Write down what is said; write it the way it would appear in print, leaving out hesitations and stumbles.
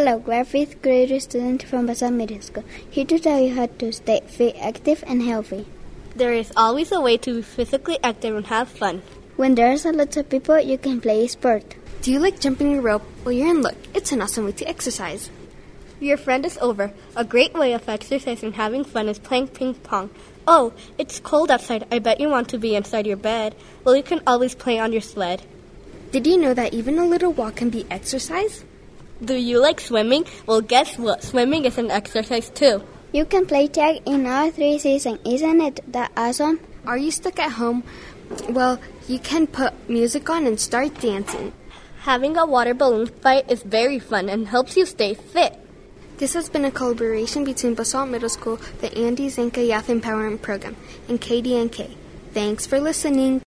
Hello, we're 5th grade students from Basalt Middle School, here to tell you how to stay fit, active, and healthy. There is always a way to be physically active and have fun. When there's a lot of people, you can play a sport. Do you like jumping rope? Well, you're in luck. It's an awesome way to exercise. Your friend is over. A great way of exercising and having fun is playing ping pong. Oh, it's cold outside. I bet you want to be inside your bed. Well, you can always play on your sled. Did you know that even a little walk can be exercise? Do you like swimming? Well, guess what? Swimming is an exercise too. You can play tag in all 3 seasons. Isn't it that awesome? Are you stuck at home? Well, you can put music on and start dancing. Having a water balloon fight is very fun and helps you stay fit. This has been a collaboration between Basalt Middle School, the Andy Zanka Youth Empowerment Program, and KDNK. Thanks for listening.